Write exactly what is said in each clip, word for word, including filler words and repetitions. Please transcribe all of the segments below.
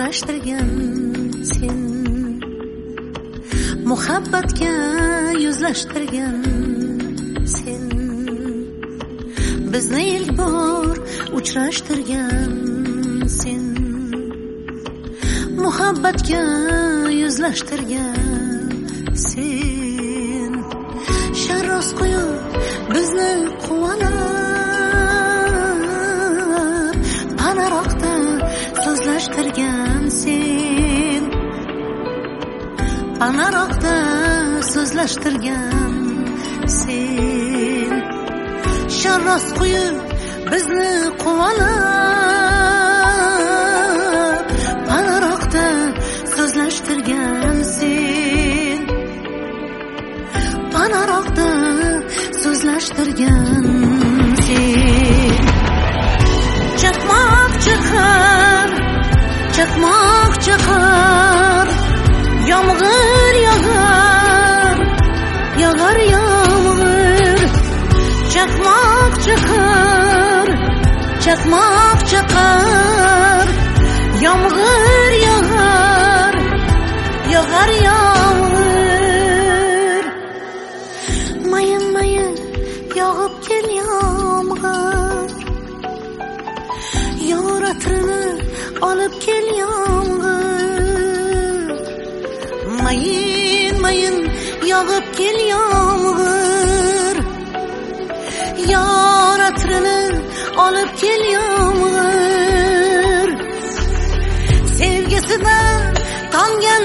birlashtirgan sen, muhabbatga yuzlashtirgan sen, bizni ilk bor uchrashtirgan sen, muhabbatga yuzlashtirgan sen, sharros qo'yib bizni quvonib panaroqda so'zlashtirgan sen, panaroqda so'zlashtirgan sen, sharros qo'yib bizni quvonib panaroqda so'zlashtirgan sen, panaroqda so'zlashtirgan sen. Chaqmoq chaqar, chaqmoq chaqar, yomg'ir yog'ar, yog'ar yomg'ir. Chaqmoq chaqar, chaqmoq chaqar, yomg'ir yog'ar, yog'ar yomg'ir. Mayin mayin yog'ib kel yomg'ir, yor atrini olib kel yomg'ir. Mayin mayin yog'ib kel yomg'ir, yor atrini olib kel yomg'ir. Sevgisidan tongan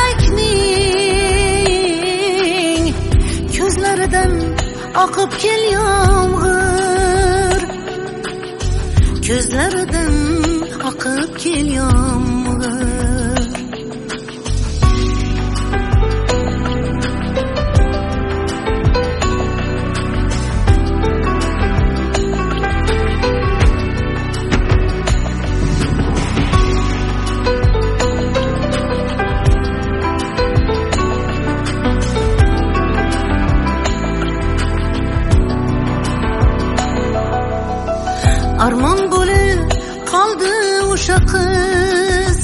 malakning ko'zlaridan oqib kel yomg'ir, ko'zlaridan oqib kel yomg'ir. Armon bo'lib qoldi o'sha qiz,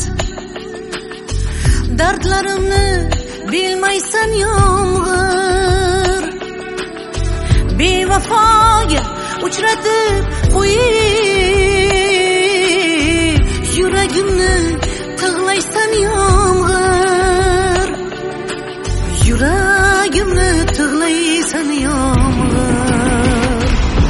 dardlarimni bilmaysan yomg'ir. Bevafoga uchratib qo'yib, yuragimni tig'laysan yomg'ir, yuragimni tig'laysan yomg'ir.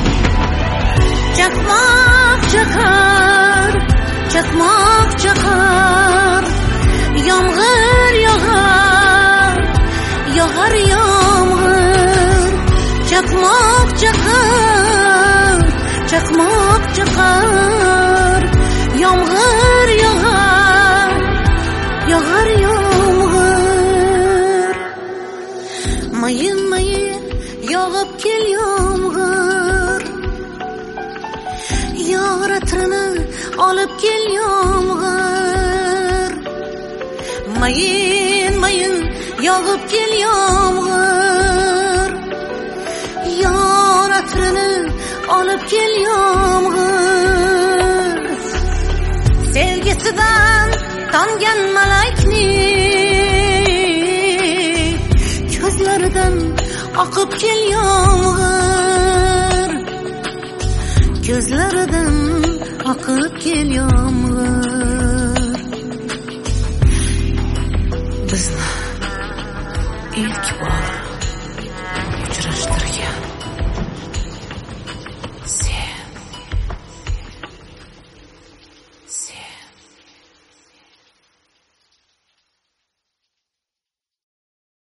Chaqmoq chaqar, chaqmoq chaqar, yomg'ir yog'ar, yog'ar yomg'ir. Chaqmoq chaqar, chaqmoq chaqar, yomg'ir yog'ar, yog'ar yomg'ir. Mayin mayin yog'ib kel yomg'ir, yor atrini olib kel yomg'ir. Mayin mayin yog'ib kel yomg'ir, yor atrini olib kel yomg'ir. Sevgisidan tongan malakning ko'zlaridan oqib kel yomg'ir, ko'zlaridan oqib kel yomg'ir. Bizni ilk bor